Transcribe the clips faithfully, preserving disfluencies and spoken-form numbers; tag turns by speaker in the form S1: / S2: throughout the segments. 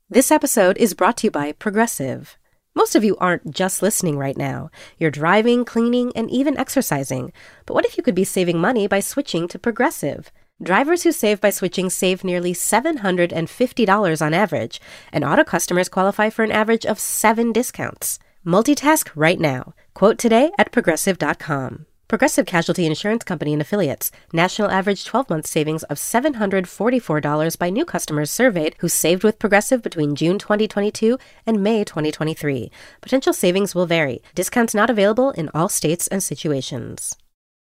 S1: This episode is brought to you by Progressive. Most of you aren't just listening right now. You're driving, cleaning, and even exercising. But what if you could be saving money by switching to Progressive? Drivers who save by switching save nearly seven hundred fifty dollars on average, and auto customers qualify for an average of seven discounts. Multitask right now. Quote today at progressive dot com. Progressive Casualty Insurance Company and Affiliates. National average twelve-month savings of seven hundred forty-four dollars by new customers surveyed who saved with Progressive between June twenty twenty-two and May twenty twenty-three. Potential savings will vary. Discounts not available in all states and situations.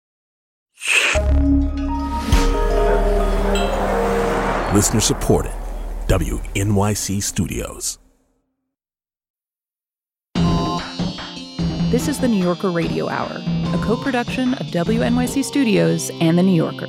S2: Listener supported. W N Y C Studios.
S3: This is the New Yorker Radio Hour, a co-production of W N Y C Studios and The New Yorker.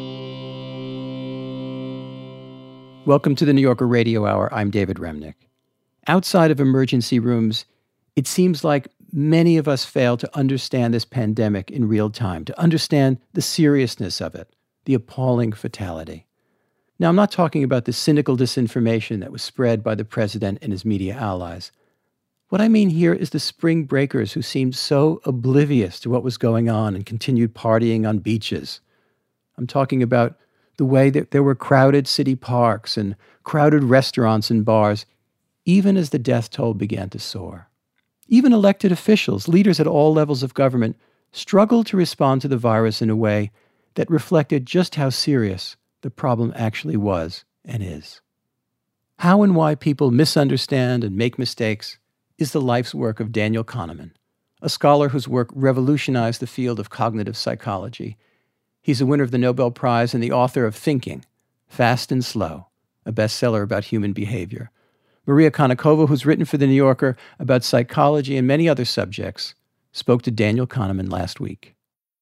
S4: Welcome to the New Yorker Radio Hour. I'm David Remnick. Outside of emergency rooms, it seems like many of us fail to understand this pandemic in real time, to understand the seriousness of it, the appalling fatality. Now, I'm not talking about the cynical disinformation that was spread by the president and his media allies. What I mean here is the spring breakers who seemed so oblivious to what was going on and continued partying on beaches. I'm talking about the way that there were crowded city parks and crowded restaurants and bars, even as the death toll began to soar. Even elected officials, leaders at all levels of government, struggled to respond to the virus in a way that reflected just how serious the problem actually was and is. How and why people misunderstand and make mistakes is the life's work of Daniel Kahneman, a scholar whose work revolutionized the field of cognitive psychology. He's a winner of the Nobel Prize and the author of Thinking, Fast and Slow, a bestseller about human behavior. Maria Konnikova, who's written for The New Yorker about psychology and many other subjects, spoke to Daniel Kahneman last week.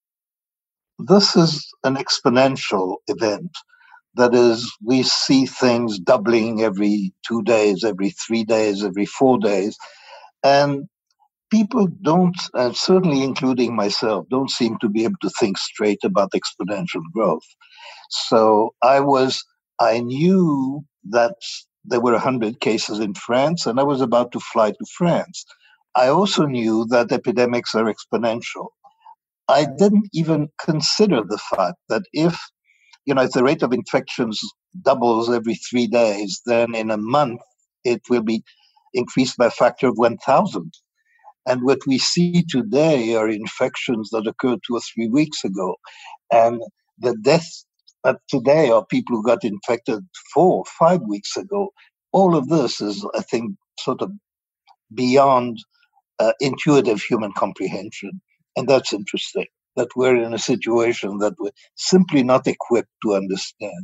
S5: This is an exponential event. That is, we see things doubling every two days, every three days, every four days. And people don't, and certainly including myself, don't seem to be able to think straight about exponential growth. So I was, I knew that there were one hundred cases in France, and I was about to fly to France. I also knew that epidemics are exponential. I didn't even consider the fact that if, you know, if the rate of infections doubles every three days, then in a month it will be increased by a factor of one thousand. And what we see today are infections that occurred two or three weeks ago. And the deaths of today are people who got infected four, five weeks ago. All of this is, I think, sort of beyond uh, intuitive human comprehension. And that's interesting, that we're in a situation that we're simply not equipped to understand.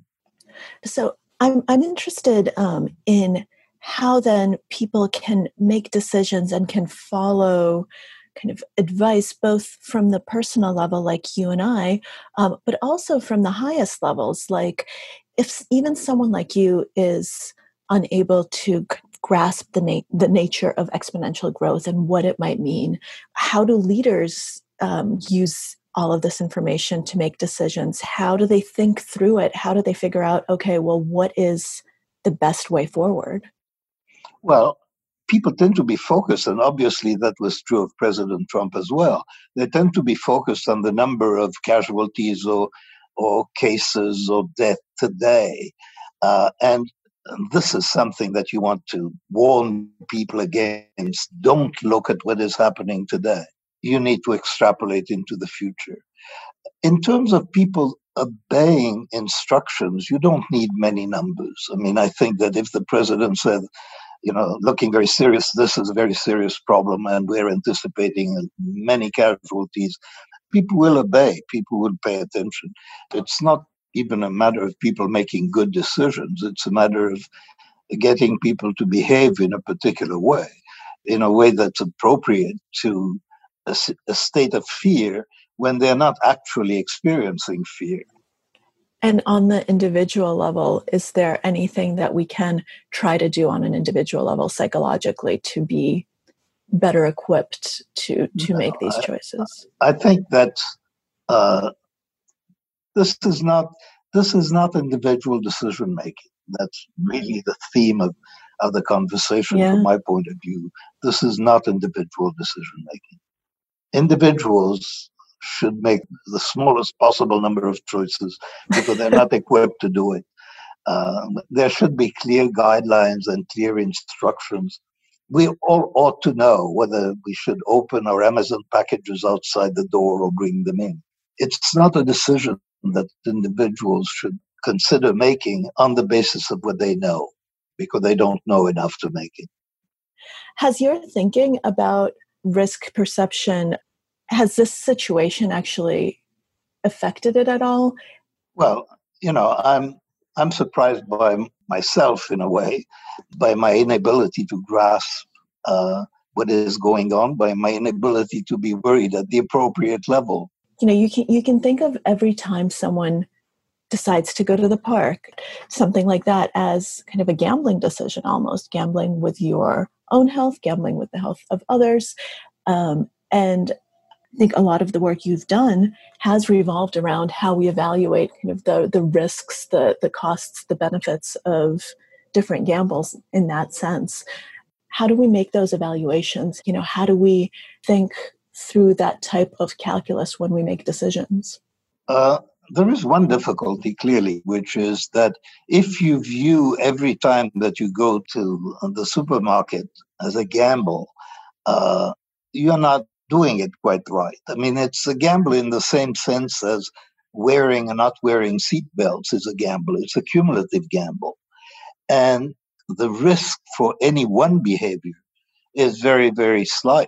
S6: So I'm I'm interested um, in how then people can make decisions and can follow kind of advice both from the personal level like you and I, um, but also from the highest levels. Like if even someone like you is unable to grasp the na- the nature of exponential growth and what it might mean, how do leaders um, use all of this information to make decisions? How do they think through it? How do they figure out, okay, well, what is the best way forward?
S5: Well, people tend to be focused, and obviously that was true of President Trump as well. They tend to be focused on the number of casualties or or cases or death today. Uh, and this is something that you want to warn people against. Don't look at what is happening today. You need to extrapolate into the future. In terms of people obeying instructions, you don't need many numbers. I mean, I think that if the president said, you know, looking very serious, this is a very serious problem and we're anticipating many casualties, people will obey, people will pay attention. It's not even a matter of people making good decisions. It's a matter of getting people to behave in a particular way, in a way that's appropriate to a, a state of fear when they're not actually experiencing fear.
S6: And on the individual level, is there anything that we can try to do on an individual level psychologically to be better equipped to, to
S5: No,
S6: make these
S5: I,
S6: choices?
S5: I think that uh, this is not this is not individual decision making. That's really the theme of of the conversation
S6: Yeah.
S5: from my point of view. This is not individual decision making. Individuals should make the smallest possible number of choices because they're not equipped to do it. Uh, there should be clear guidelines and clear instructions. We all ought to know whether we should open our Amazon packages outside the door or bring them in. It's not a decision that individuals should consider making on the basis of what they know, because they don't know enough to make it.
S6: Has your thinking about risk perception, has this situation actually affected it at all?
S5: Well, you know, I'm I'm surprised by myself in a way, by my inability to grasp uh, what is going on, by my inability to be worried at the appropriate level.
S6: You know, you can you can think of every time someone decides to go to the park, something like that, as kind of a gambling decision, almost gambling with your own health, gambling with the health of others. Um, and I think a lot of the work you've done has revolved around how we evaluate kind of the, the risks, the, the costs, the benefits of different gambles in that sense. How do we make those evaluations? You know, how do we think through that type of calculus when we make decisions?
S5: Uh, there is one difficulty, clearly, which is that if you view every time that you go to the supermarket as a gamble, uh, you're not doing it quite right. I mean, it's a gamble in the same sense as wearing and not wearing seatbelts is a gamble. It's a cumulative gamble. And the risk for any one behavior is very, very slight.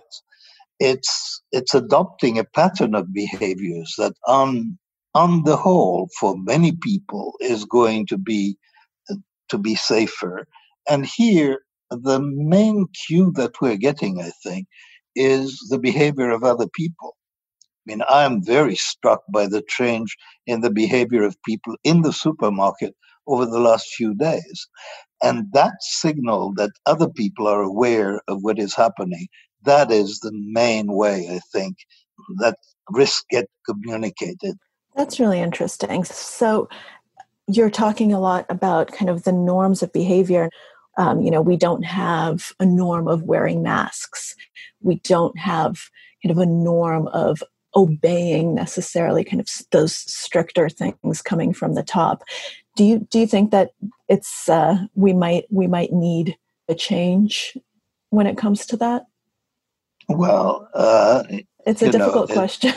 S5: It's it's adopting a pattern of behaviors that on on the whole, for many people, is going to be to be safer. And here, the main cue that we're getting, I think, is the behavior of other people. I mean, I'm very struck by the change in the behavior of people in the supermarket over the last few days. And that signal that other people are aware of what is happening, that is the main way, I think, that risks get communicated.
S6: That's really interesting. So you're talking a lot about kind of the norms of behavior. Um, you know, we don't have a norm of wearing masks. We don't have kind of a norm of obeying necessarily kind of those stricter things coming from the top. Do you do you think that it's uh, we might we might need a change when it comes to that?
S5: Well, uh,
S6: it's a difficult know, question.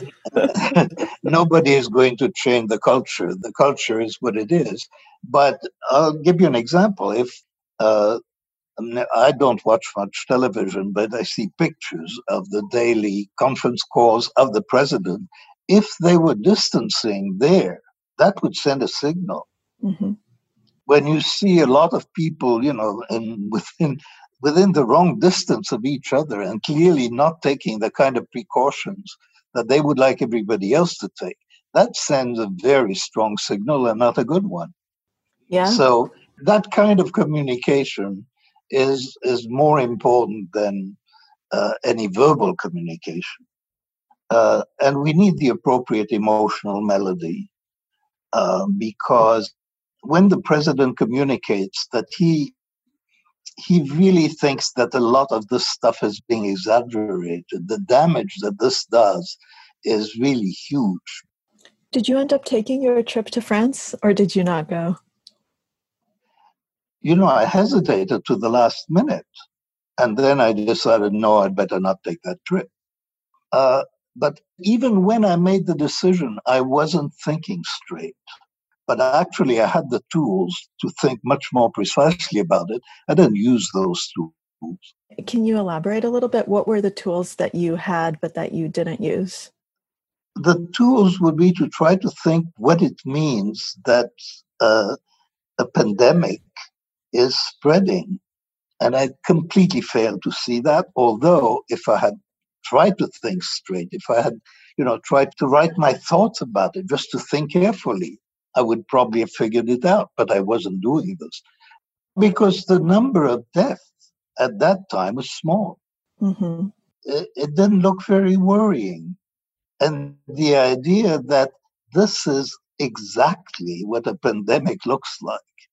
S5: Nobody is going to change the culture. The culture is what it is. But I'll give you an example. If uh, I don't watch much television, but I see pictures of the daily conference calls of the president. If they were distancing there, that would send a signal.
S6: Mm-hmm.
S5: When you see a lot of people, you know, in, within within the wrong distance of each other and clearly not taking the kind of precautions that they would like everybody else to take, that sends a very strong signal and not a good one.
S6: Yeah.
S5: So that kind of communication is is more important than uh, any verbal communication. Uh, and we need the appropriate emotional melody uh, because when the president communicates that he he really thinks that a lot of this stuff is being exaggerated, the damage that this does is really huge.
S6: Did you end up taking your trip to France, or did you not go?
S5: You know, I hesitated to the last minute, and then I decided, no, I'd better not take that trip. Uh, but even when I made the decision, I wasn't thinking straight. But actually, I had the tools to think much more precisely about it. I didn't use those tools.
S6: Can you elaborate a little bit? What were the tools that you had but that you didn't use?
S5: The tools would be to try to think what it means that uh, a pandemic is spreading. And I completely failed to see that, although if I had tried to think straight, if I had, you know, tried to write my thoughts about it, just to think carefully, I would probably have figured it out, but I wasn't doing this. Because the number of deaths at that time was small.
S6: Mm-hmm.
S5: It, it didn't look very worrying. And the idea that this is exactly what a pandemic looks like,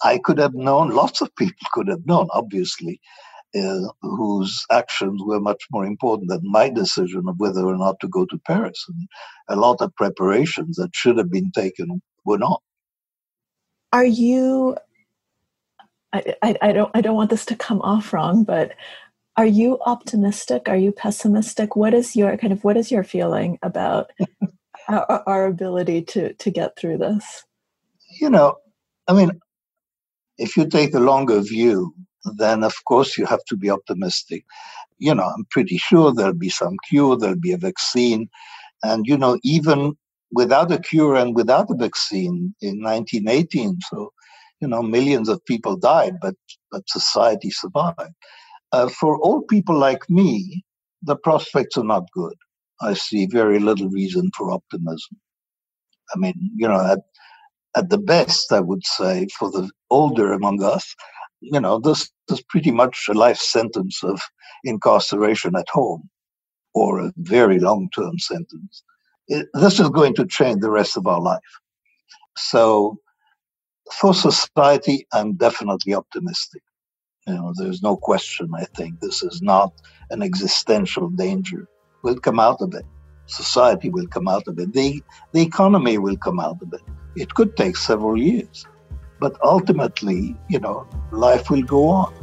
S5: I could have known, lots of people could have known, obviously, uh, whose actions were much more important than my decision of whether or not to go to Paris. And a lot of preparations that should have been taken were not.
S6: Are you, I, I, I don't I don't want this to come off wrong, but are you optimistic? Are you pessimistic? What is your kind of, what is your feeling about our, our ability to, to get through this?
S5: You know, I mean, if you take a longer view, then of course you have to be optimistic. You know, I'm pretty sure there'll be some cure, there'll be a vaccine. And, you know, even without a cure and without a vaccine in nineteen eighteen, so, you know, millions of people died, but, but society survived. Uh, for old people like me, the prospects are not good. I see very little reason for optimism. I mean, you know, at, at the best, I would say, for the older among us, you know, this is pretty much a life sentence of incarceration at home, or a very long-term sentence. It, this is going to change the rest of our life. So for society, I'm definitely optimistic. You know, there's no question, I think. This is not an existential danger. We'll come out of it. Society will come out of it. The, the economy will come out of it. It could take several years. But ultimately, you know, life will go on.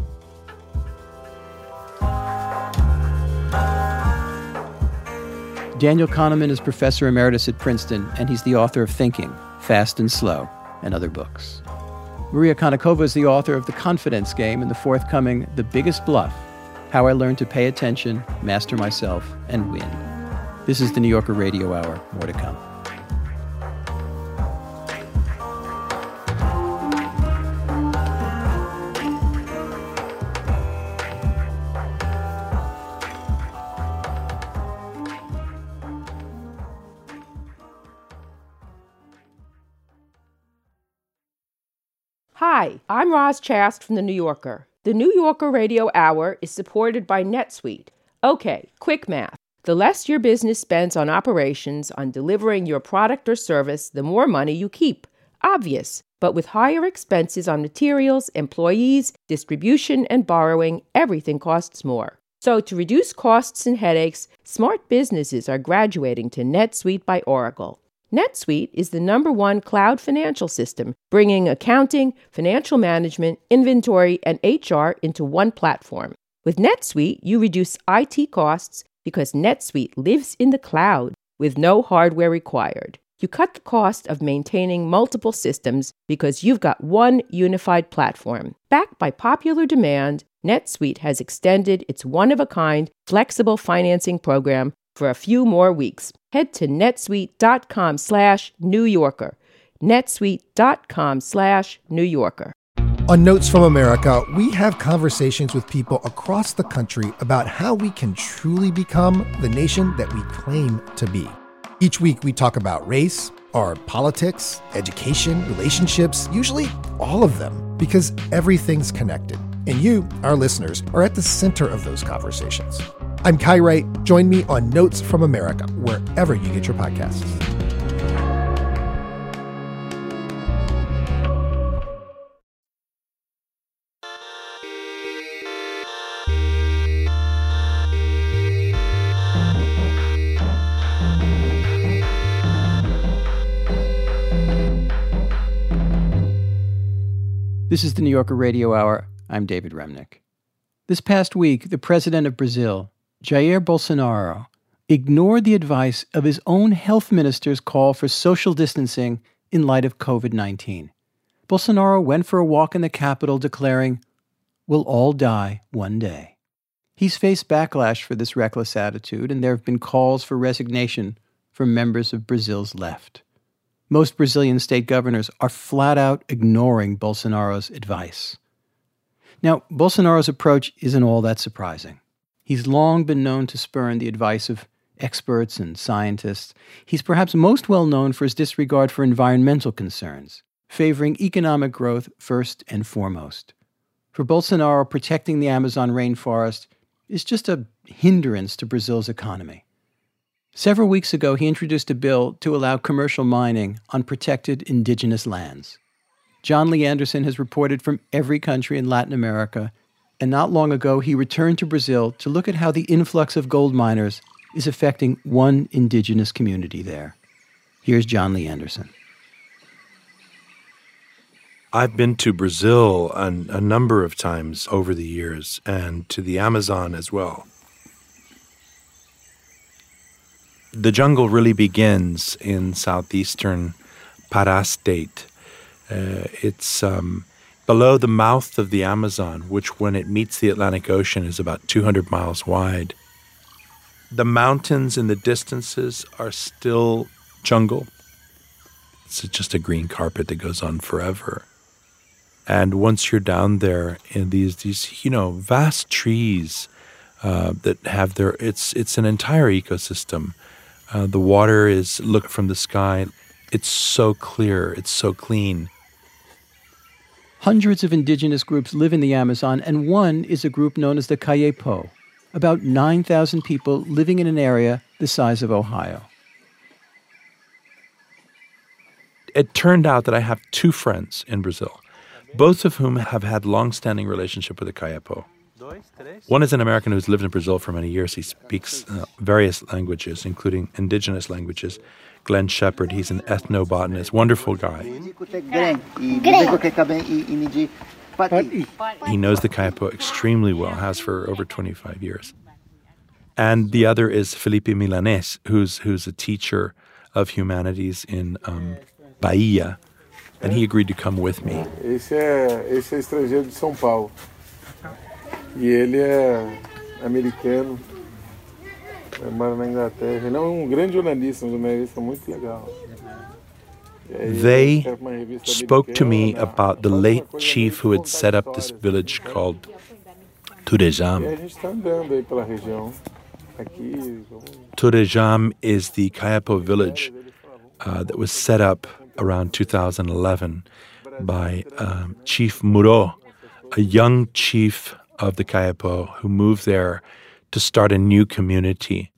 S4: Daniel Kahneman is professor emeritus at Princeton, and he's the author of Thinking, Fast and Slow, and other books. Maria Konnikova is the author of The Confidence Game and the forthcoming The Biggest Bluff, How I Learned to Pay Attention, Master Myself, and Win. This is the New Yorker Radio Hour. More to come.
S7: Hi, I'm Roz Chast from The New Yorker. The New Yorker Radio Hour is supported by NetSuite. Okay, quick math. The less your business spends on operations, on delivering your product or service, the more money you keep. Obvious. But with higher expenses on materials, employees, distribution, and borrowing, everything costs more. So to reduce costs and headaches, smart businesses are graduating to NetSuite by Oracle. NetSuite is the number one cloud financial system, bringing accounting, financial management, inventory, and H R into one platform. With NetSuite, you reduce I T costs because NetSuite lives in the cloud with no hardware required. You cut the cost of maintaining multiple systems because you've got one unified platform. Backed by popular demand, NetSuite has extended its one-of-a-kind flexible financing program for a few more weeks. Head to netsuite.com slash New Yorker. netsuite.com slash New Yorker.
S8: On Notes from America, we have conversations with people across the country about how we can truly become the nation that we claim to be. Each week, we talk about race, our politics, education, relationships, usually all of them, because everything's connected. And you, our listeners, are at the center of those conversations. I'm Kai Wright. Join me on Notes from America, wherever you get your podcasts.
S4: This is the New Yorker Radio Hour. I'm David Remnick. This past week, the president of Brazil, Jair Bolsonaro, ignored the advice of his own health minister's call for social distancing in light of covid nineteen. Bolsonaro went for a walk in the capital declaring, "We'll all die one day." He's faced backlash for this reckless attitude, and there have been calls for resignation from members of Brazil's left. Most Brazilian state governors are flat out ignoring Bolsonaro's advice. Now, Bolsonaro's approach isn't all that surprising. He's long been known to spurn the advice of experts and scientists. He's perhaps most well known for his disregard for environmental concerns, favoring economic growth first and foremost. For Bolsonaro, protecting the Amazon rainforest is just a hindrance to Brazil's economy. Several weeks ago, he introduced a bill to allow commercial mining on protected indigenous lands. John Lee Anderson has reported from every country in Latin America, and not long ago he returned to Brazil to look at how the influx of gold miners is affecting one indigenous community there. Here's John Lee Anderson.
S9: I've been to Brazil a, a number of times over the years, and to the Amazon as well. The jungle really begins in southeastern Pará state. Uh, it's um, below the mouth of the Amazon, which when it meets the Atlantic Ocean is about two hundred miles wide. The mountains in the distances are still jungle. It's just a green carpet that goes on forever. And once you're down there in these, these you know, vast trees uh, that have their, it's it's an entire ecosystem. Uh, the water is, look from the sky, it's so clear, it's so clean.
S4: Hundreds of indigenous groups live in the Amazon, and one is a group known as the Kayepo, about nine thousand people living in an area the size of Ohio.
S9: It turned out that I have two friends in Brazil, both of whom have had long-standing relationship with the Kayepo. One is an American who's lived in Brazil for many years. He speaks uh, various languages, including indigenous languages. Glenn Shepard, he's an ethnobotanist, wonderful guy. He knows the Kayepo extremely well, has for over twenty-five years. And the other is Felipe Milanés, who's who's a teacher of humanities in um, Bahia, and he agreed to come with me.
S10: Esse é, esse é estrangeiro de São Paulo. E ele é americano. Mora na Inglaterra. Ele é um grande jornalista, um jornalista muito legal.
S9: They spoke to me about the late chief who had set up this village called Turejam. Turejam is the Kayepo village uh, that was set up around two thousand eleven by um, Chief Muro, a young chief of the Kayepo who moved there to start a new community.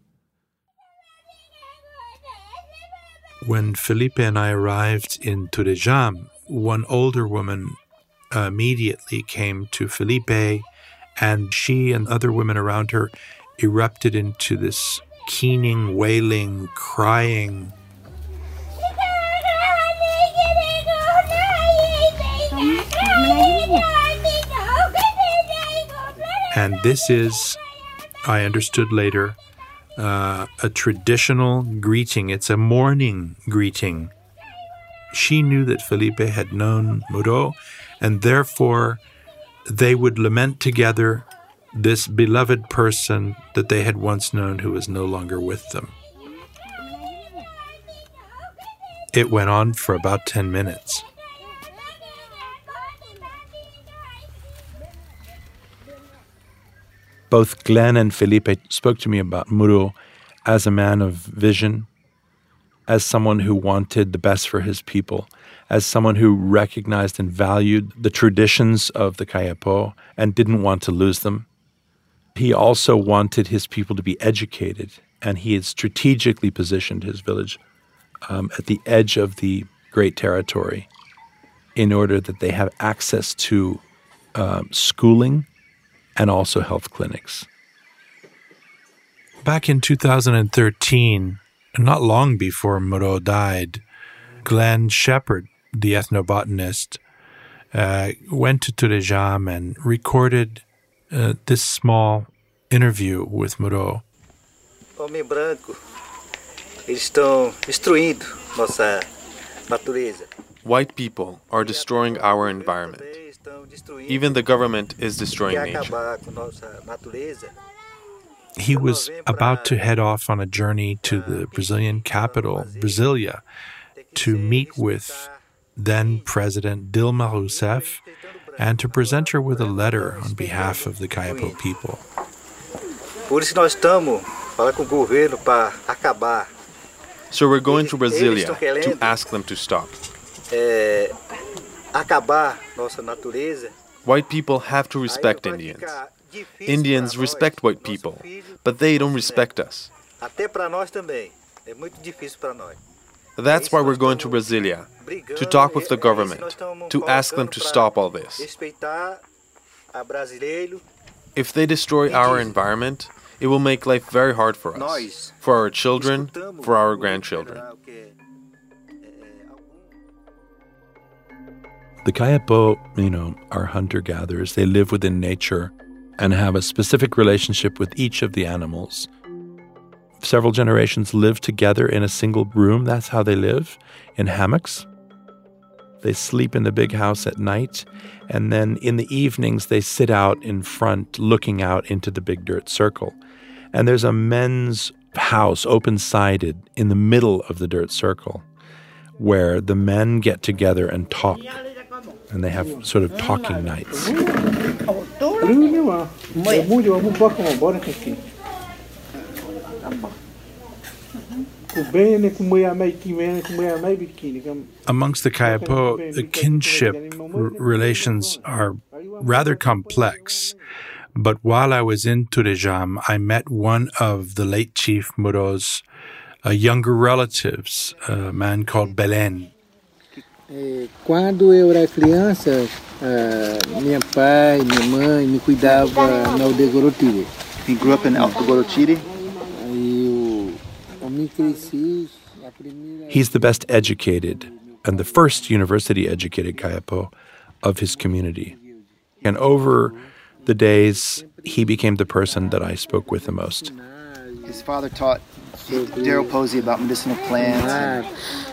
S9: When Felipe and I arrived in Turejam, one older woman uh, immediately came to Felipe, and she and other women around her erupted into this keening, wailing, crying. And this is, I understood later, uh, a traditional greeting. It's a mourning greeting. She knew that Felipe had known Muro, and therefore they would lament together this beloved person that they had once known who was no longer with them. It went on for about ten minutes. Both Glenn and Felipe spoke to me about Muro as a man of vision, as someone who wanted the best for his people, as someone who recognized and valued the traditions of the Kayepo and didn't want to lose them. He also wanted his people to be educated, and he had strategically positioned his village um, at the edge of the Great Territory in order that they have access to um, schooling and also health clinics. Back in two thousand thirteen, not long before Muro died, Glenn Shepard, the ethnobotanist, uh, went to Turejam and recorded uh, this small interview with Muro.
S11: Homem branco, eles estão destruindo nossa natureza.
S12: White people are destroying our environment. Even the government is destroying nature.
S9: He was about to head off on a journey to the Brazilian capital, Brasilia, to meet with then-President Dilma Rousseff and to present her with a letter on behalf of the Kayepo people.
S12: So we're going to Brasilia to ask them to stop. White people have to respect Indians. Indians respect white people, but they don't respect us. That's why we're going to Brasilia, to talk with the government, to ask them to stop all this. If they destroy our environment, it will make life very hard for us, for our children, for our grandchildren.
S9: The Kayapo, you know, are hunter-gatherers. They live within nature and have a specific relationship with each of the animals. Several generations live together in a single room. That's how they live, in hammocks. They sleep in the big house at night, and then in the evenings they sit out in front looking out into the big dirt circle. And there's a men's house, open-sided, in the middle of the dirt circle, where the men get together and talk. And they have sort of talking nights. Amongst the Kayapo, the kinship r- relations are rather complex. But while I was in Turejam, I met one of the late Chief Muro's uh, younger relatives, a man called Belen.
S13: Quando eu era criança, minha pai, minha mãe me cuidava na aldeia Gorotiri.
S11: He grew up in Alto Gorotiri.
S9: He's the best educated and the first university-educated Kayapo of his community. And over the days, he became the person that I spoke with the most.
S11: His father taught Daryl Posey about medicinal plants.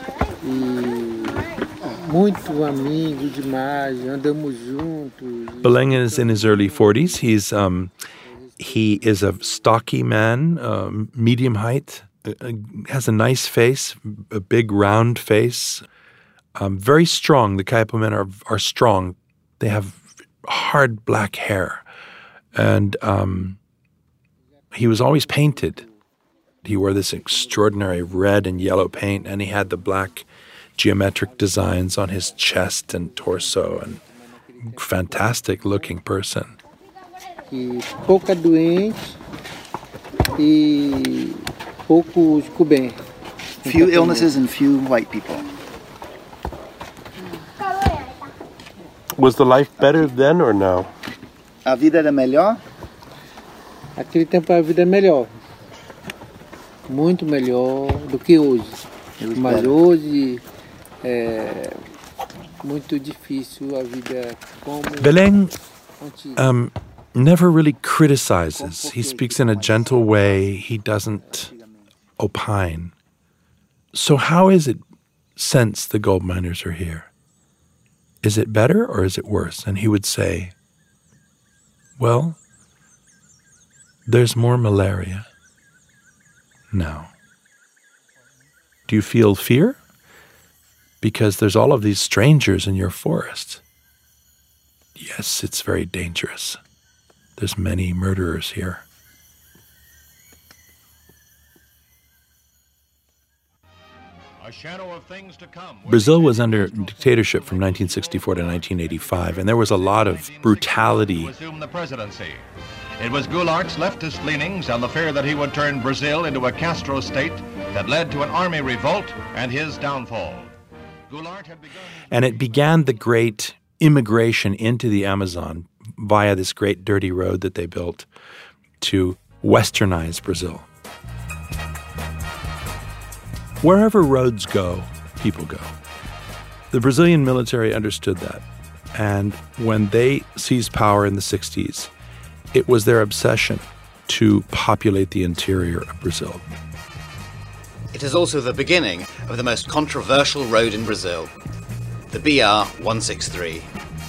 S9: Beleng is in his early forties. He's um, he is a stocky man, um, medium height, uh, has a nice face, a big round face, um, very strong. The Kayapo men are are strong. They have hard black hair, and um, he was always painted. He wore this extraordinary red and yellow paint, and he had the black geometric designs on his chest and torso, and fantastic looking person.
S13: E pouca doente e poucos bem.
S11: Few illnesses and few white people.
S14: Was the life better then or now?
S11: A vida era melhor?
S13: Aquele tempo a vida é melhor. Muito melhor do que hoje. Mas hoje é muito difícil a vida como
S9: Beleng um, never really criticizes. He speaks in a gentle way. He doesn't opine. So how is it since the gold miners are here? Is it better or is it worse? And he would say, well, there's more malaria now. Do you feel fear? Because there's all of these strangers in your forest. Yes, it's very dangerous. There's many murderers here. Brazil was under dictatorship from nineteen sixty-four to nineteen eighty-five, and there was a lot of brutality.
S15: It was Goulart's leftist leanings and the fear that he would turn Brazil into a Castro state that led to an army revolt and his downfall. Goulart had begun...
S9: And it began the great immigration into the Amazon via this great dirty road that they built to westernize Brazil. Wherever roads go, people go. The Brazilian military understood that. And when they seized power in the sixties, it was their obsession to populate the interior of Brazil.
S16: It is also the beginning of the most controversial road in Brazil, the B R one sixty-three.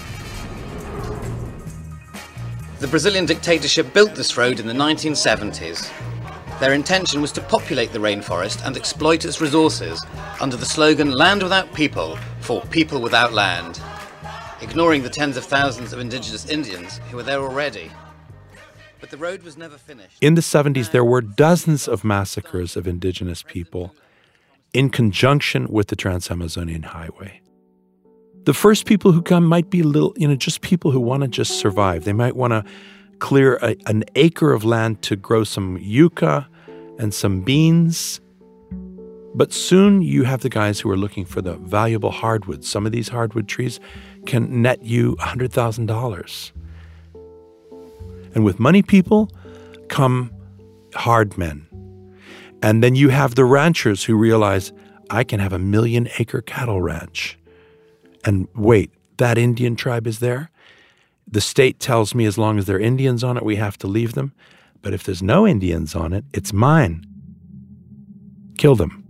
S16: The Brazilian dictatorship built this road in the nineteen seventies. Their intention was to populate the rainforest and exploit its resources under the slogan "Land without people for people without land," ignoring the tens of thousands of indigenous Indians who were there already. But the road was never finished.
S9: In the seventies, there were dozens of massacres of indigenous people in conjunction with the Trans-Amazonian Highway. The first people who come might be little, you know, just people who want to just survive. They might want to clear a, an acre of land to grow some yucca and some beans. But soon you have the guys who are looking for the valuable hardwood. Some of these hardwood trees can net you one hundred thousand dollars. And with money people come hard men. And then you have the ranchers who realize, I can have a million acre cattle ranch. And wait, that Indian tribe is there? The state tells me as long as there are Indians on it, we have to leave them. But if there's no Indians on it, it's mine. Kill them.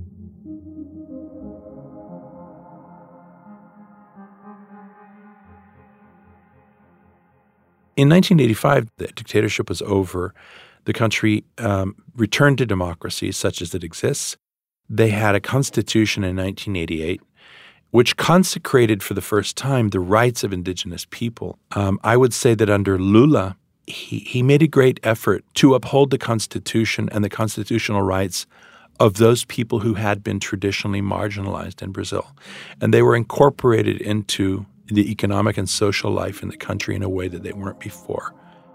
S9: In nineteen eighty-five, the dictatorship was over. The country um, returned to democracy such as it exists. They had a constitution in nineteen eighty-eight, which consecrated for the first time the rights of indigenous people. Um, I would say that under Lula, he, he made a great effort to uphold the constitution and the constitutional rights of those people who had been traditionally marginalized in Brazil. And they were incorporated into the economic and social life in the country in a way that they weren't before.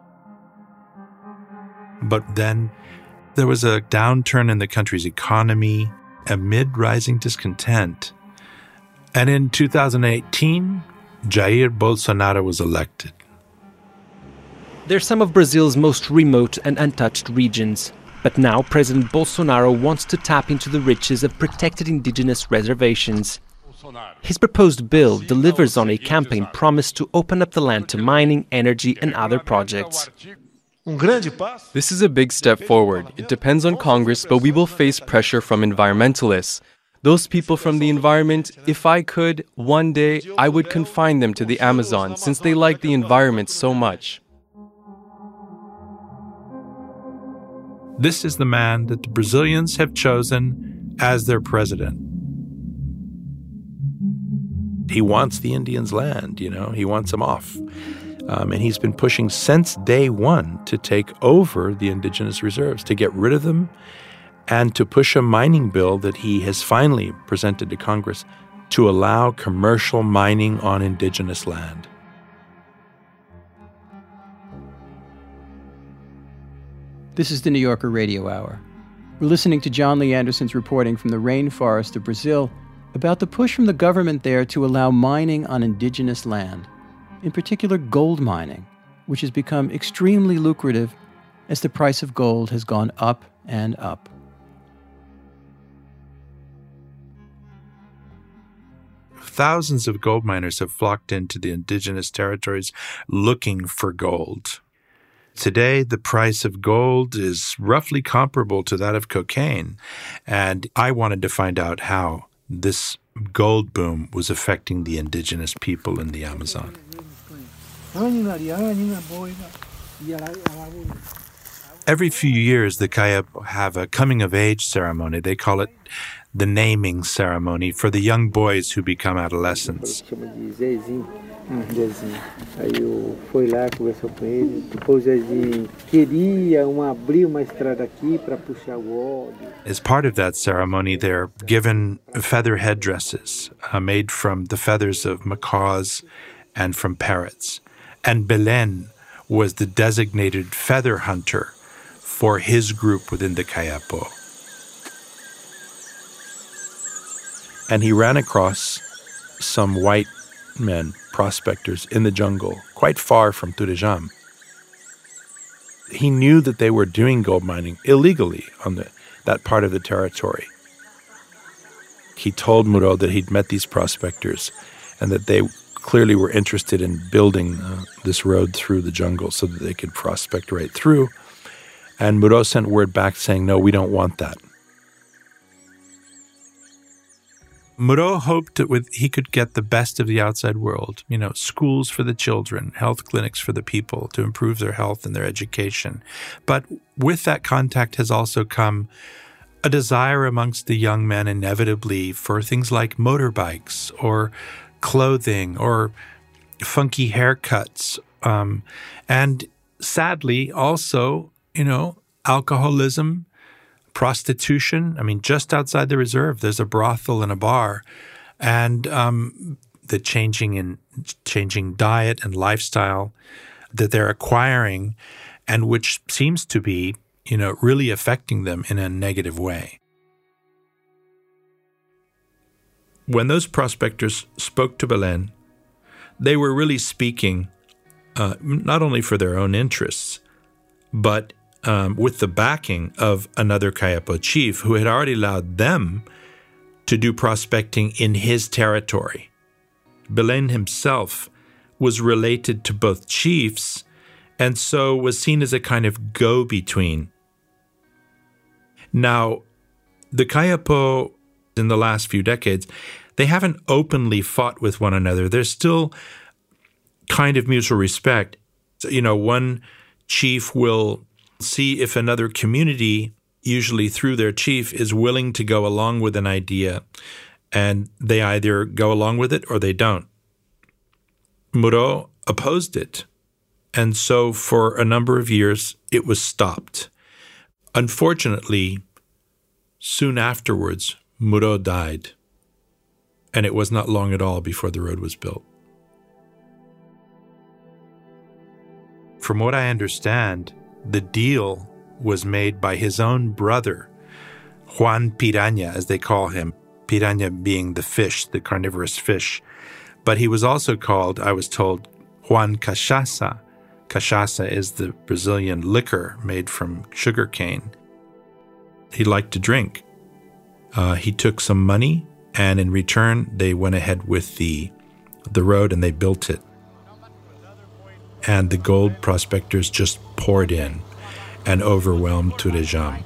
S9: But then there was a downturn in the country's economy amid rising discontent. And in two thousand eighteen, Jair Bolsonaro was elected.
S17: They're some of Brazil's most remote and untouched regions. But now President Bolsonaro wants to tap into the riches of protected indigenous reservations. His proposed bill delivers on a campaign promise to open up the land to mining, energy, and other projects.
S18: This is a big step forward. It depends on Congress, but we will face pressure from environmentalists. Those people from the environment, if I could, one day, I would confine them to the Amazon, since they like the environment so much.
S9: This is the man that the Brazilians have chosen as their president. He wants the Indians' land, you know, he wants them off. Um, and he's been pushing since day one to take over the indigenous reserves, to get rid of them, and to push a mining bill that he has finally presented to Congress to allow commercial mining on indigenous land.
S4: This is the New Yorker Radio Hour. We're listening to John Lee Anderson's reporting from the rainforest of Brazil about the push from the government there to allow mining on indigenous land, in particular gold mining, which has become extremely lucrative as the price of gold has gone up and up.
S9: Thousands of gold miners have flocked into the indigenous territories looking for gold. Today, the price of gold is roughly comparable to that of cocaine, and I wanted to find out how this gold boom was affecting the indigenous people in the Amazon. Every few years, the Kayapo have a coming-of-age ceremony. They call it the naming ceremony for the young boys who become adolescents.
S13: Aí eu fui lá, conversou com ele. Depois o Zezinho queria um, abrir uma estrada aqui para puxar o óleo.
S9: As part of that ceremony, they're given feather headdresses uh, made from the feathers of macaws and from parrots. And Belen was the designated feather hunter for his group within the Kayapo. And he ran across some white men, prospectors in the jungle, quite far from Turejam. He knew that they were doing gold mining illegally on the, that part of the territory. He told Muro that he'd met these prospectors and that they clearly were interested in building uh, this road through the jungle so that they could prospect right through. And Muro sent word back saying, no, we don't want that. Muro hoped that with, he could get the best of the outside world, you know, schools for the children, health clinics for the people to improve their health and their education. But with that contact has also come a desire amongst the young men inevitably for things like motorbikes or clothing or funky haircuts. Um, and sadly, also, you know, alcoholism, prostitution. I mean, just outside the reserve, there's a brothel and a bar. And um, the changing in changing diet and lifestyle that they're acquiring and which seems to be, you know, really affecting them in a negative way. when those prospectors spoke to Belén, they were really speaking uh, not only for their own interests, but um, with the backing of another Kayapo chief who had already allowed them to do prospecting in his territory. Belén himself was related to both chiefs and so was seen as a kind of go-between. Now, the Kayapo in the last few decades, they haven't openly fought with one another. There's still kind of mutual respect. So, you know, one chief will see if another community, usually through their chief, is willing to go along with an idea, and they either go along with it or they don't. Muro opposed it, and so for a number of years it was stopped. Unfortunately, soon afterwards, Muro died, and it was not long at all before the road was built. From what I understand, the deal was made by his own brother, Juan Piraña, as they call him, Piraña being the fish, the carnivorous fish. But he was also called, I was told, Juan Cachaça. Cachaça is the Brazilian liquor made from sugarcane. He liked to drink. Uh, he took some money, and in return, they went ahead with the, the road and they built it. And the gold prospectors just poured in and overwhelmed Turejam.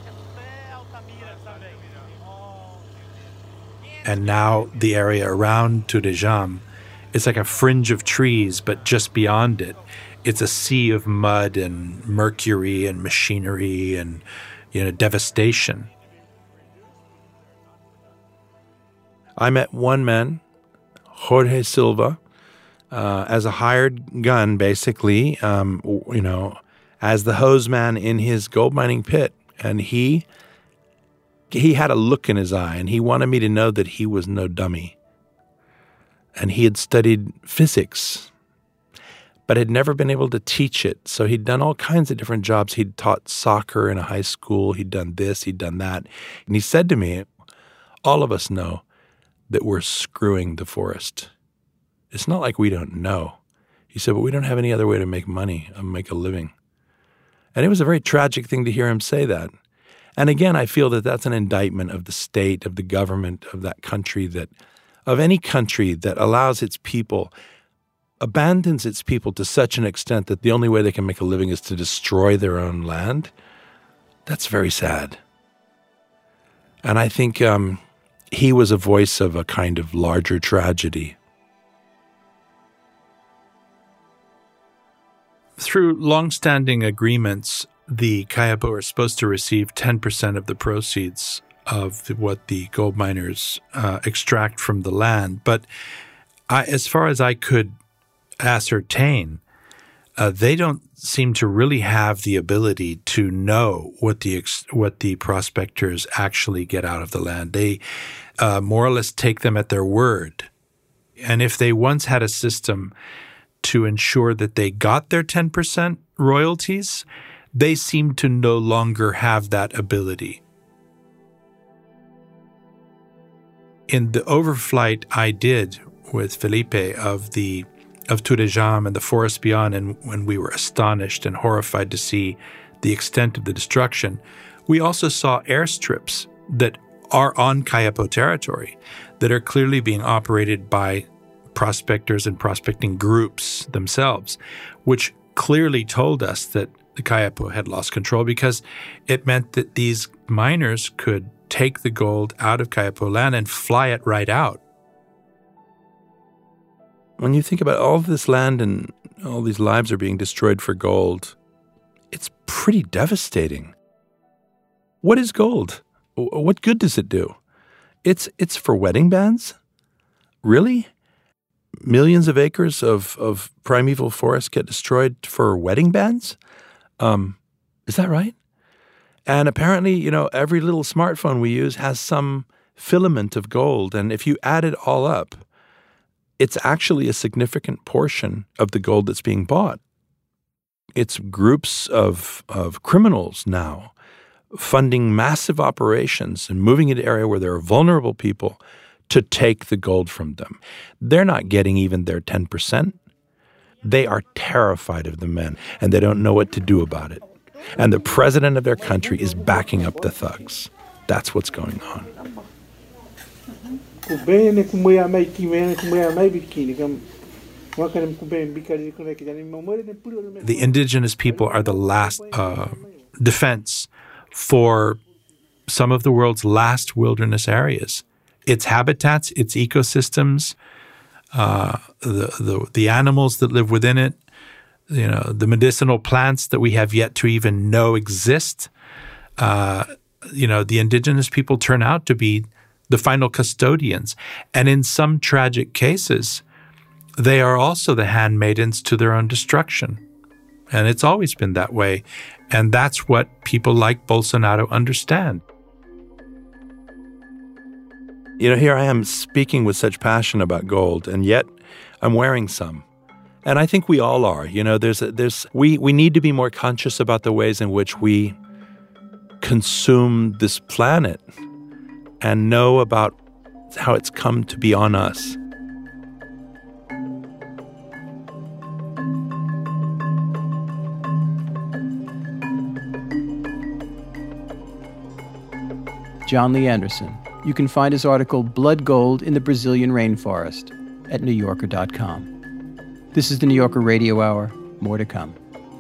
S9: And now the area around Turejam is like a fringe of trees, but just beyond it, it's a sea of mud and mercury and machinery and, you know, devastation. I met one man, Jorge Silva, uh, as a hired gun, basically, um, you know, as the hose man in his gold mining pit. And he he had a look in his eye, and he wanted me to know that he was no dummy. And he had studied physics, but had never been able to teach it. So he'd done all kinds of different jobs. He'd taught soccer in a high school. He'd done this, he'd done that. And he said to me, all of us know that we're screwing the forest. It's not like we don't know. He said, but we don't have any other way to make money and make a living. And it was a very tragic thing to hear him say that. And again, I feel that that's an indictment of the state, of the government, of that country, that of any country that allows its people, abandons its people to such an extent that the only way they can make a living is to destroy their own land. That's very sad. And I think um, he was a voice of a kind of larger tragedy. Through long-standing agreements, the Kayapo are supposed to receive ten percent of the proceeds of what the gold miners uh, extract from the land. But I, as far as I could ascertain, uh, they don't seem to really have the ability to know what the ex- what the prospectors actually get out of the land. They uh, more or less take them at their word. And if they once had a system to ensure that they got their ten percent royalties, they seem to no longer have that ability. In the overflight I did with Felipe of the of Turejam and the forest beyond, and when we were astonished and horrified to see the extent of the destruction, we also saw airstrips that are on Kayapo territory that are clearly being operated by prospectors and prospecting groups themselves, which clearly told us that the Kayapo had lost control, because it meant that these miners could take the gold out of Kayapo land and fly it right out. When you think about all of this land and all these lives are being destroyed for gold, it's pretty devastating. What is gold? What good does it do? It's it's for wedding bands? Really? Millions of acres of, of primeval forest get destroyed for wedding bands? Um, is that right? And apparently, you know, every little smartphone we use has some filament of gold. And if you add it all up, it's actually a significant portion of the gold that's being bought. It's groups of, of criminals now funding massive operations and moving into an area where there are vulnerable people to take the gold from them. They're not getting even their ten percent. They are terrified of the men, and they don't know what to do about it. And the president of their country is backing up the thugs. That's what's going on. The indigenous people are the last uh, defense for some of the world's last wilderness areas. Its habitats, its ecosystems, uh, the, the the animals that live within it, you know, the medicinal plants that we have yet to even know exist. Uh, you know, the indigenous people turn out to be the final custodians. And in some tragic cases, they are also the handmaidens to their own destruction. And it's always been that way. And that's what people like Bolsonaro understand. You know, here I am speaking with such passion about gold, and yet I'm wearing some. And I think we all are. You know, there's a, there's we, we need to be more conscious about the ways in which we consume this planet and know about how it's come to be on us.
S4: John Lee Anderson. You can find his article, Blood Gold in the Brazilian Rainforest, at new yorker dot com. This is the New Yorker Radio Hour. More to come.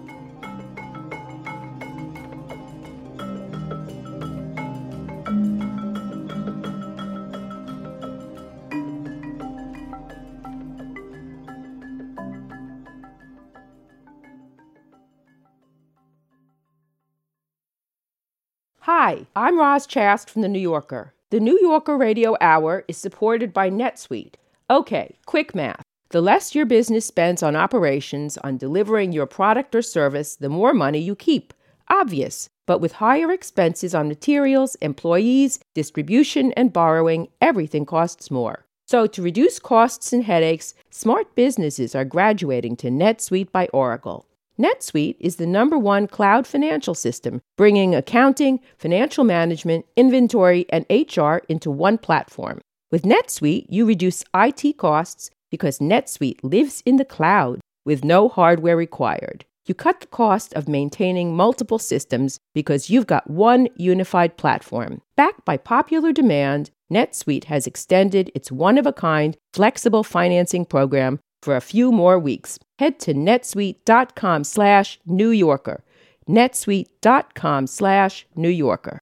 S7: Hi, I'm Roz Chast from The New Yorker. The New Yorker Radio Hour is supported by NetSuite. Okay, quick math. The less your business spends on operations, on delivering your product or service, the more money you keep. Obvious. But with higher expenses on materials, employees, distribution, and borrowing, everything costs more. So to reduce costs and headaches, smart businesses are graduating to NetSuite by Oracle. NetSuite is the number one cloud financial system, bringing accounting, financial management, inventory, and H R into one platform. With NetSuite, you reduce I T costs because NetSuite lives in the cloud with no hardware required. You cut the cost of maintaining multiple systems because you've got one unified platform. Backed by popular demand, NetSuite has extended its one-of-a-kind flexible financing program for a few more weeks. Head to netsuite.com slash New Yorker. netsuite.com slash New Yorker.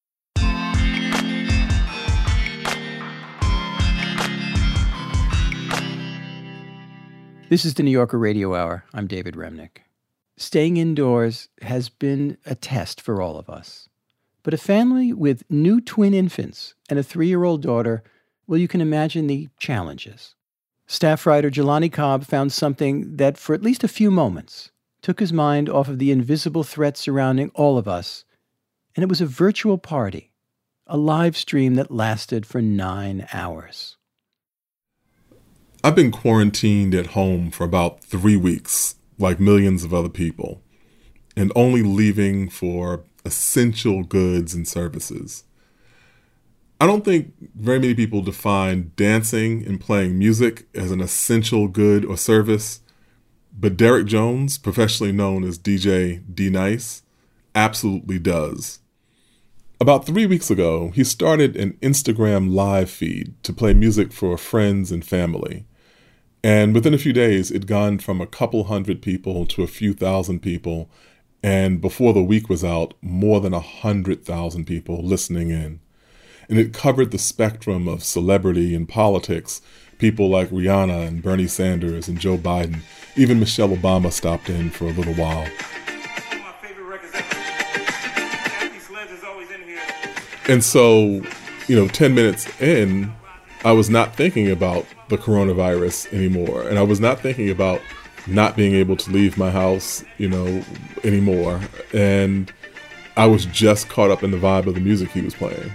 S4: This is the New Yorker Radio Hour. I'm David Remnick. Staying indoors has been a test for all of us. But a family with new twin infants and a three-year-old daughter, well, you can imagine the challenges. Staff writer Jelani Cobb found something that, for at least a few moments, took his mind off of the invisible threat surrounding all of us, and it was a virtual party, a live stream that lasted for nine hours.
S19: I've been quarantined at home for about three weeks, like millions of other people, and only leaving for essential goods and services. I don't think very many people define dancing and playing music as an essential good or service, but Derek Jones, professionally known as D J D-Nice, absolutely does. About three weeks ago, he started an Instagram live feed to play music for friends and family. And within a few days, it'd gone from a couple hundred people to a few thousand people, and before the week was out, more than a hundred thousand people listening in. And it covered the spectrum of celebrity and politics. People like Rihanna and Bernie Sanders and Joe Biden. Even Michelle Obama stopped in for a little while. And so, you know, ten minutes in, I was not thinking about the coronavirus anymore. And I was not thinking about not being able to leave my house, you know, anymore. And I was just caught up in the vibe of the music he was playing.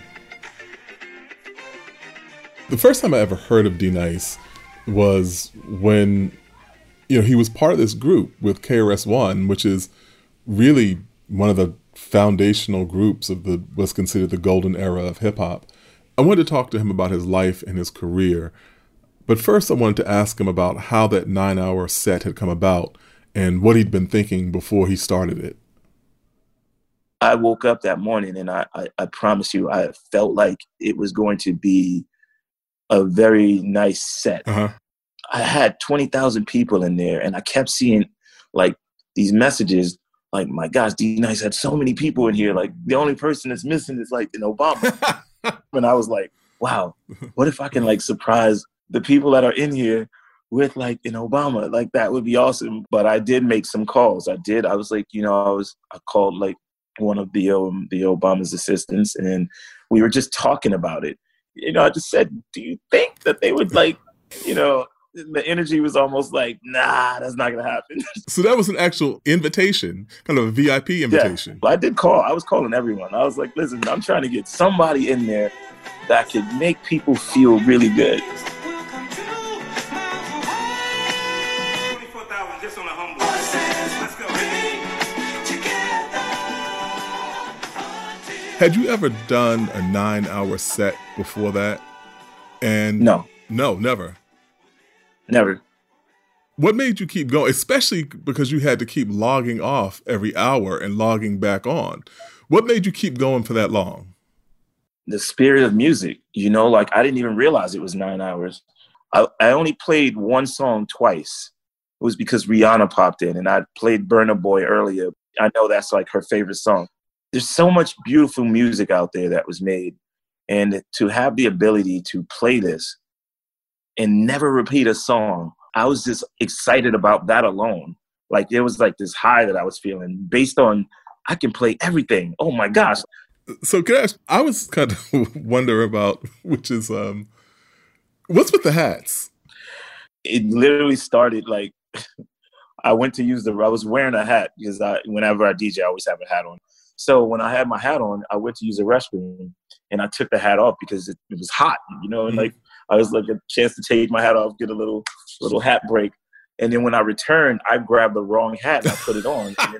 S19: The first time I ever heard of D-Nice was when, you know, he was part of this group with K R S One, which is really one of the foundational groups of the what's considered the golden era of hip hop. I wanted to talk to him about his life and his career. But first, I wanted to ask him about how that nine-hour set had come about and what he'd been thinking before he started it.
S20: I woke up that morning and I, I, I promise you, I felt like it was going to be a very nice set.
S19: Uh-huh.
S20: I had twenty thousand people in there and I kept seeing like these messages like, my gosh, D-Nice had so many people in here. Like the only person that's missing is like an Obama. And I was like, wow, what if I can like surprise the people that are in here with like an Obama? Like that would be awesome. But I did make some calls. I did. I was like, you know, I was, I called like one of the, um, the Obama's assistants and we were just talking about it. You know, I just said, do you think that they would like, you know, the energy was almost like, nah, that's not going to happen.
S19: So that was an actual invitation, kind of a V I P invitation.
S20: Yeah, I did call. I was calling everyone. I was like, listen, I'm trying to get somebody in there that could make people feel really good.
S19: Had you ever done a nine-hour set before that? And
S20: no.
S19: No, never.
S20: Never.
S19: What made you keep going, especially because you had to keep logging off every hour and logging back on? What made you keep going for that long?
S20: The spirit of music, you know, like I didn't even realize it was nine hours. I, I only played one song twice. It was because Rihanna popped in and I played Burna Boy earlier. I know that's like her favorite song. There's so much beautiful music out there that was made. And to have the ability to play this and never repeat a song, I was just excited about that alone. Like there was like this high that I was feeling based on I can play everything. Oh my gosh.
S19: So can I ask, I was kind of wonder about, which is, um, what's with the hats?
S20: It literally started like, I went to use the, I was wearing a hat because I, whenever I D J, I always have a hat on. So when I had my hat on, I went to use the restroom and I took the hat off because it, it was hot, you know, and like, I was like a chance to take my hat off, get a little, little hat break. And then when I returned, I grabbed the wrong hat and I put it on. And then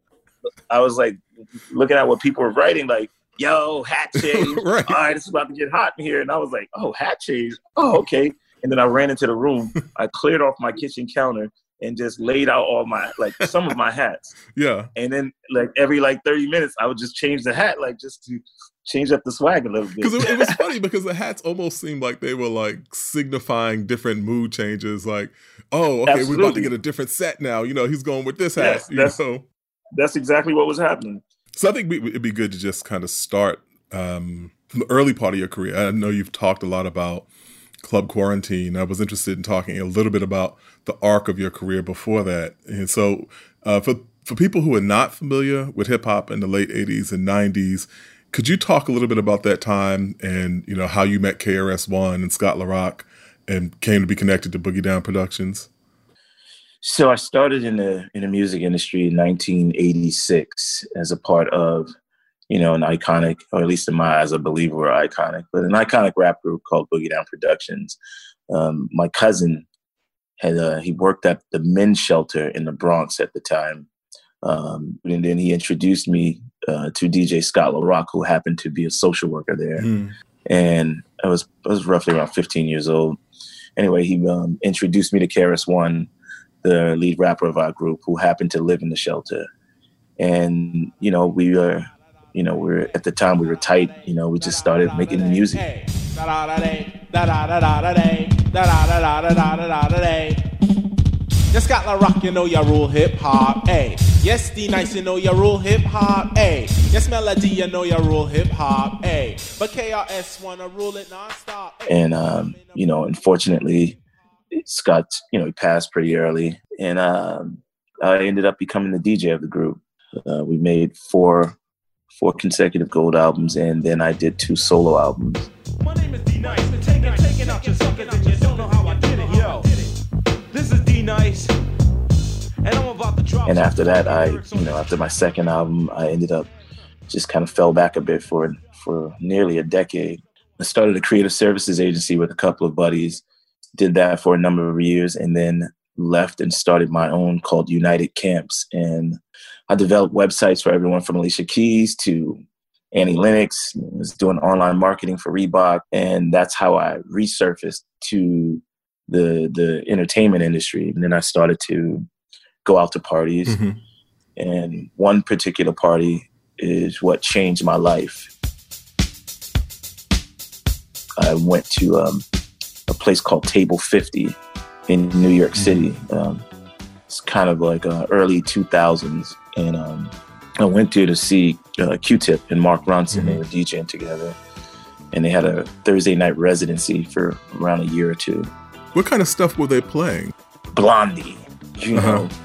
S20: I was like, looking at what people were writing, like, yo, hat change. Right. All right, it's about to get hot in here. And I was like, oh, hat change. Oh, okay. And then I ran into the room. I cleared off my kitchen counter and just laid out all my, like, some of my hats.
S19: Yeah.
S20: And then, like, every, like, thirty minutes, I would just change the hat, like, just to change up the swag a little bit.
S19: Because it, it was funny because the hats almost seemed like they were, like, signifying different mood changes. Like, oh, okay, Absolutely. We're about to get a different set now. You know, he's going with this hat, yes, you
S20: that's,
S19: know.
S20: That's exactly what was happening.
S19: So I think it'd be good to just kind of start um, from the early part of your career. I know you've talked a lot about Club Quarantine. I was interested in talking a little bit about the arc of your career before that. And so uh, for, for people who are not familiar with hip hop in the late eighties and nineties, could you talk a little bit about that time and, you know, how you met K R S One and Scott LaRock and came to be connected to Boogie Down Productions?
S20: So I started in the in the music industry in nineteen eighty-six as a part of, you know, an iconic, or at least in my eyes, I believe we're iconic, but an iconic rap group called Boogie Down Productions. Um, my cousin had uh, he worked at the men's shelter in the Bronx at the time, um, and then he introduced me uh, to D J Scott LaRock, who happened to be a social worker there, mm. and I was I was roughly around fifteen years old. Anyway, he um, introduced me to K R S One, the lead rapper of our group, who happened to live in the shelter. And, you know, we were, you know, we were, at the time we were tight, you know, we just started making music.
S21: Yes, Scott LaRock, you know you rule hip hop, ayy. Yes, D-Nice, you know you rule hip hop, ayy. Yes, Melody, you know you rule hip hop, ayy. But K R S wanna rule it nonstop.
S20: And, um, you know, unfortunately, Scott, you know, he passed pretty early, and um, I ended up becoming the D J of the group. Uh, we made four, four consecutive gold albums, and then I did two solo albums.
S21: My name is D-Nice, been taking, taking out your suckers, and you don't know how I did it. Yo, this is D-Nice, and I'm about to drop.
S20: And after that, I, you know, after my second album, I ended up just kind of fell back a bit for for nearly a decade. I started a creative services agency with a couple of buddies. Did that for a number of years, and then left and started my own called United Camps. And I developed websites for everyone from Alicia Keys to Annie Lennox, was doing online marketing for Reebok. And that's how I resurfaced to the the entertainment industry. And then I started to go out to parties. Mm-hmm. And one particular party is what changed my life. I went to um, a place called Table fifty in New York City. Um, it's kind of like uh, early two thousands. And um, I went there to see uh, Q-Tip and Mark Ronson. Mm-hmm. They were DJing together. And they had a Thursday night residency for around a year or two.
S19: What kind of stuff were they playing?
S20: Blondie, you uh-huh. know.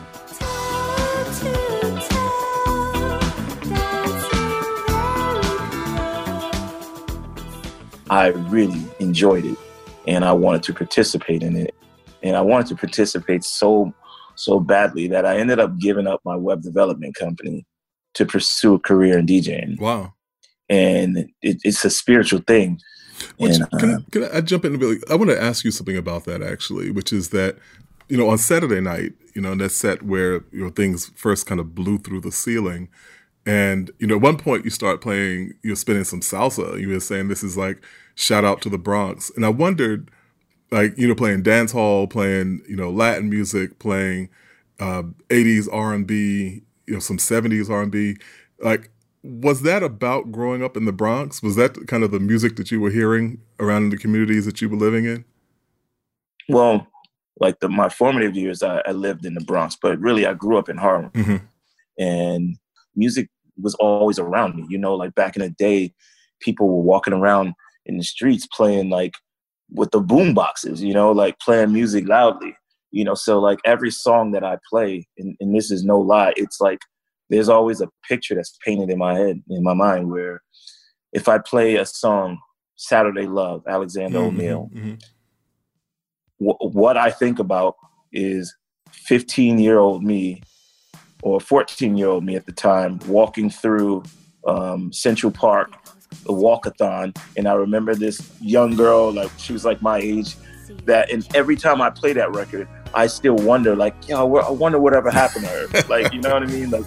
S20: I really enjoyed it, and I wanted to participate in it. And I wanted to participate so, so badly that I ended up giving up my web development company to pursue a career in DJing.
S19: Wow.
S20: And it, it's a spiritual thing.
S19: Which,
S20: and, uh,
S19: can, I, can I jump in a bit? I want to ask you something about that, actually, which is that, you know, on Saturday night, you know, that set where, you know, things first kind of blew through the ceiling. And, you know, at one point you start playing, you're spinning some salsa. You were saying this is like shout out to the Bronx. And I wondered, like, you know, playing dance hall, playing, you know, Latin music, playing uh, eighties R and B, you know, some seventies R and B. Like, was that about growing up in the Bronx? Was that kind of the music that you were hearing around in the communities that you were living in?
S20: Well, like the, my formative years, I, I lived in the Bronx, but really I grew up in Harlem. Mm-hmm. And music was always around me. You know, like back in the day, people were walking around in the streets playing like with the boom boxes, you know, like playing music loudly, you know, so like every song that I play, and, and this is no lie, it's like there's always a picture that's painted in my head, in my mind, where if I play a song, Saturday Love, Alexander mm-hmm, O'Neal, mm-hmm. w- what I think about is fifteen-year-old me or fourteen-year-old me at the time walking through um, Central Park, the walkathon, and I remember this young girl, like she was like my age, that, and every time I play that record, I still wonder, like, yo, I wonder whatever happened to her. Like, you know what I mean? Like.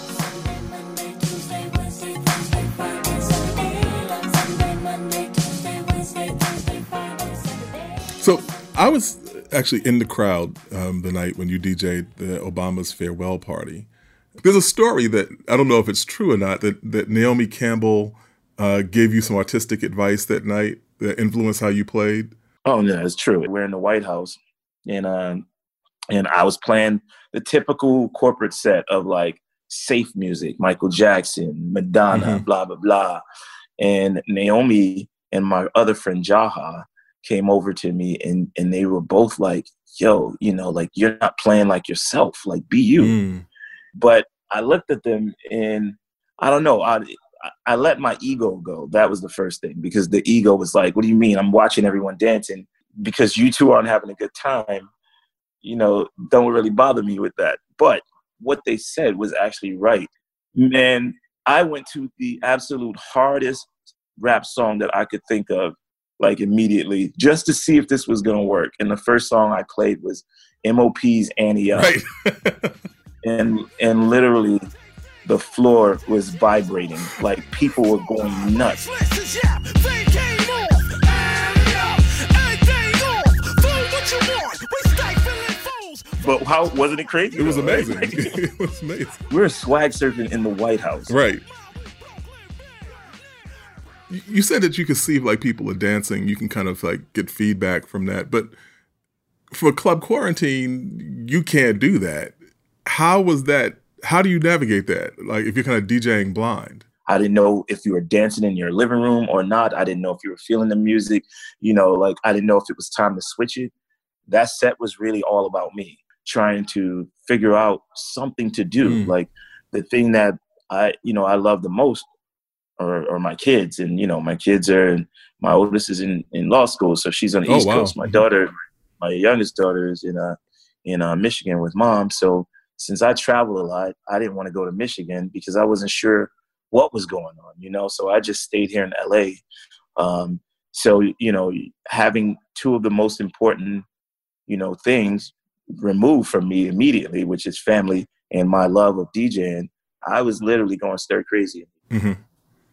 S19: So I was actually in the crowd um, the night when you D J'd the Obama's farewell party. There's a story that, I don't know if it's true or not, that, that Naomi Campbell uh, gave you some artistic advice that night that influenced how you played.
S20: Oh, no, it's true. We're in the White House, and um, and I was playing the typical corporate set of like safe music, Michael Jackson, Madonna, mm-hmm. blah, blah, blah. And Naomi and my other friend Jaha came over to me, and, and they were both like, yo, you know, like, you're not playing like yourself, like, be you. Mm. But I looked at them and I don't know, I, I let my ego go. That was the first thing, because the ego was like, what do you mean? I'm watching everyone dancing because you two aren't having a good time. You know, don't really bother me with that. But what they said was actually right. Man, I went to the absolute hardest rap song that I could think of, like immediately, just to see if this was going to work. And the first song I played was M O P's Annie Up. Right. and and literally the floor was vibrating. Like people were going nuts. But how wasn't it crazy?
S19: It was
S20: though,
S19: amazing.
S20: Right?
S19: It was amazing.
S20: We were swag surfing in the White House.
S19: Right. You said that you could see if like people are dancing, you can kind of like get feedback from that. But for Club Quarantine, you can't do that. How was that? How do you navigate that? Like if you're kind of DJing blind?
S20: I didn't know if you were dancing in your living room or not. I didn't know if you were feeling the music. You know, like I didn't know if it was time to switch it. That set was really all about me trying to figure out something to do. Mm. Like the thing that I, you know, I love the most are, are my kids. And, you know, my kids are, my oldest is in, in law school. So she's on the oh, East wow. Coast. My daughter, my youngest daughter is in, uh, in uh, Michigan with mom. So since I travel a lot, I didn't want to go to Michigan because I wasn't sure what was going on, you know? So I just stayed here in L A. Um, so, you know, having two of the most important, you know, things removed from me immediately, which is family and my love of DJing, I was literally going stir crazy.
S19: Mm-hmm.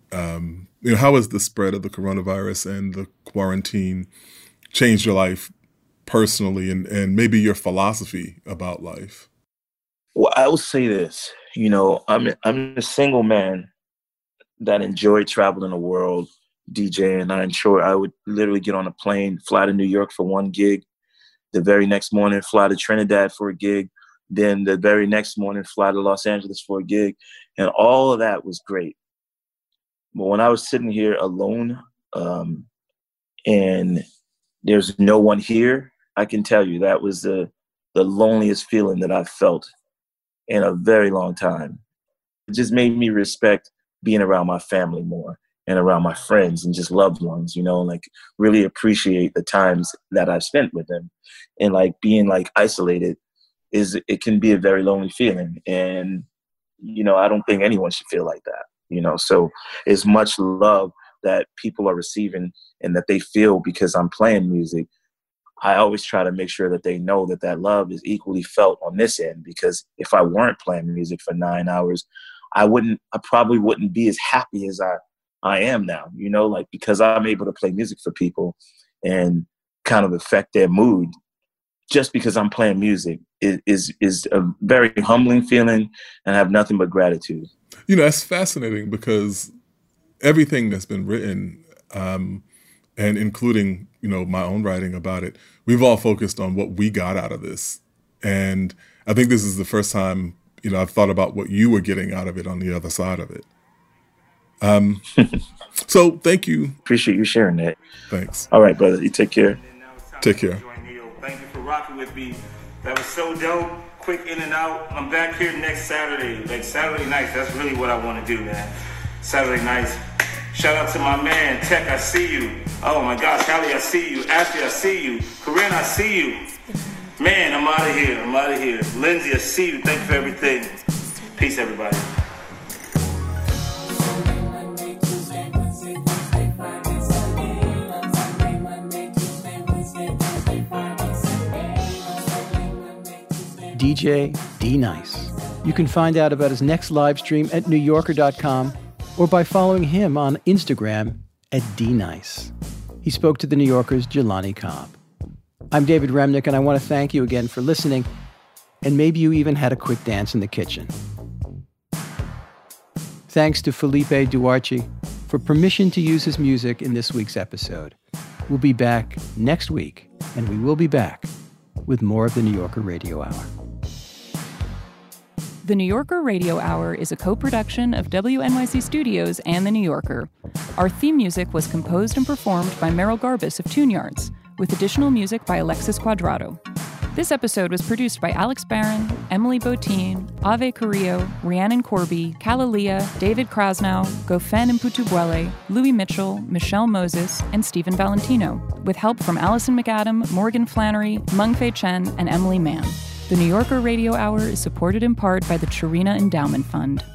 S19: Um, you know, how has the spread of the coronavirus and the quarantine changed your life personally and, and maybe your philosophy about life?
S20: Well, I will say this, you know, I'm I'm a single man that enjoyed traveling the world, DJing. I'm sure I would literally get on a plane, fly to New York for one gig, the very next morning fly to Trinidad for a gig, then the very next morning fly to Los Angeles for a gig, and all of that was great. But when I was sitting here alone, um, and there's no one here, I can tell you that was the the loneliest feeling that I've felt in a very long time. It just made me respect being around my family more and around my friends and just loved ones, you know, like really appreciate the times that I've spent with them. And like being like isolated is, it can be a very lonely feeling. And, you know, I don't think anyone should feel like that, you know, so as much love that people are receiving and that they feel because I'm playing music, I always try to make sure that they know that that love is equally felt on this end, because if I weren't playing music for nine hours, I wouldn't, I probably wouldn't be as happy as I, I am now, you know, like because I'm able to play music for people and kind of affect their mood just because I'm playing music is, is, is a very humbling feeling, and I have nothing but gratitude.
S19: You know, that's fascinating because everything that's been written, um, and including, you know, my own writing about it, we've all focused on what we got out of this. And I think this is the first time, you know, I've thought about what you were getting out of it on the other side of it. Um, so thank you.
S20: Appreciate you sharing that.
S19: Thanks.
S20: All right, brother. You take care.
S19: Take care.
S1: Thank you for rocking with me. That was so dope. Quick in and out. I'm back here next Saturday. Like Saturday nights, that's really what I want to do, man. Saturday nights. Shout out to my man, Tech, I see you. Oh my gosh, Hallie, I see you. Ashley, I see you. Corinne, I see you. Man, I'm out of here. I'm out of here. Lindsay, I see you. Thank you for everything. Peace, everybody.
S4: D J D-Nice. You can find out about his next live stream at new yorker dot com or by following him on Instagram at D-Nice. He spoke to the New Yorker's Jelani Cobb. I'm David Remnick, and I want to thank you again for listening, and maybe you even had a quick dance in the kitchen. Thanks to Felipe Duarchi for permission to use his music in this week's episode. We'll be back next week, and we will be back with more of the New Yorker Radio Hour.
S3: The New Yorker Radio Hour is a co-production of W N Y C Studios and The New Yorker. Our theme music was composed and performed by Merrill Garbus of Tune Yards, with additional music by Alexis Cuadrado. This episode was produced by Alex Barron, Emily Botine, Ave Carrillo, Rhiannon Corby, Kalalia, David Krasnow, Gofen Mputubuele, Louis Mitchell, Michelle Moses, and Stephen Valentino, with help from Allison McAdam, Morgan Flannery, Mengfei Chen, and Emily Mann. The New Yorker Radio Hour is supported in part by the Chirina Endowment Fund.